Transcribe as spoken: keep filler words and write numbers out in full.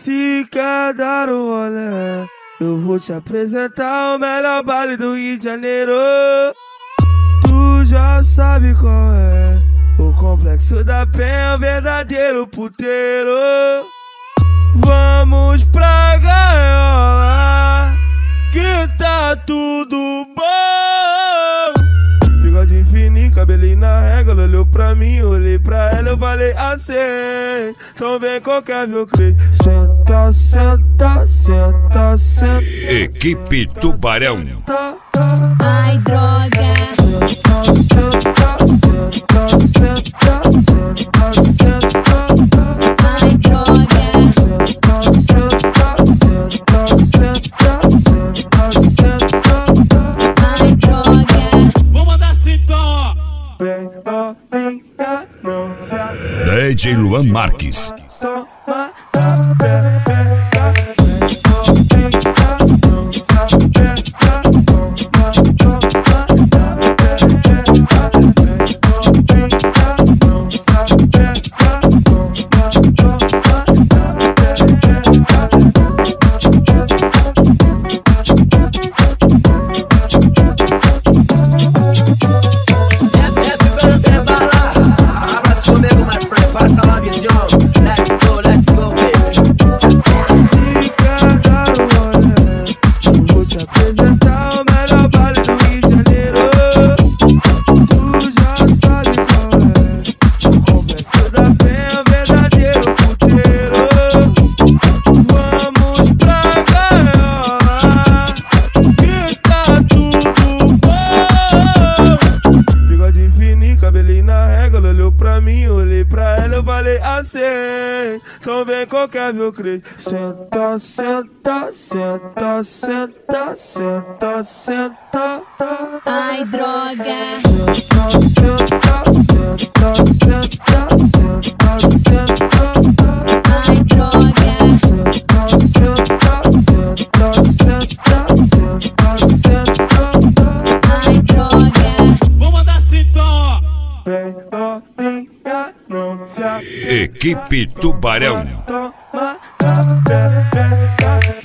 Se quer dar um rolê, eu vou te apresentar o melhor baile do Rio de Janeiro. Tu já sabe qual é, o Complexo da Penha, o verdadeiro puteiro. Vamos pra gaiola, que tá tudo bom. Bigode fininho, cabelinho na régua. Ela olhou pra mim, eu olhei pra ela, eu falei assim: então vem qualquer meu creio. Senta, senta, senta, senta. Equipe Tubarão. Ai, droga. Senta, senta, senta, senta, senta. Ai, droga. Senta, senta, senta, senta, senta. Ai, droga. Vamos mandar assim então, ó. Vem novinha, não se D J Luan Marques. toma da pepeca. Vem novinha, não se aperta. Toma, toma da pepeca. Vem novinha, não se aperta. Toma, toma da pepeca. Apresentar o melhor baile do Rio de Janeiro. Tu já sabe qual é, o Complexo da Penha, o verdadeiro puteiro. Vamos pra gaiola, que tá tudo bom. Bigode fininho, cabelinho na régua. Ela olhou pra mim, eu olhei pra ela, eu falei assim: então vem qualquer meu creio. Senta, senta, senta, senta, senta, senta. Ai, droga. Senta, senta, senta, senta, senta, senta. Ai, droga. Senta, senta, senta, senta, senta, senta. Ai, droga. Vamos mandar assim então, ó. Vem novinha, não se aperta. Equipe Tubarão. Toma da pepeca.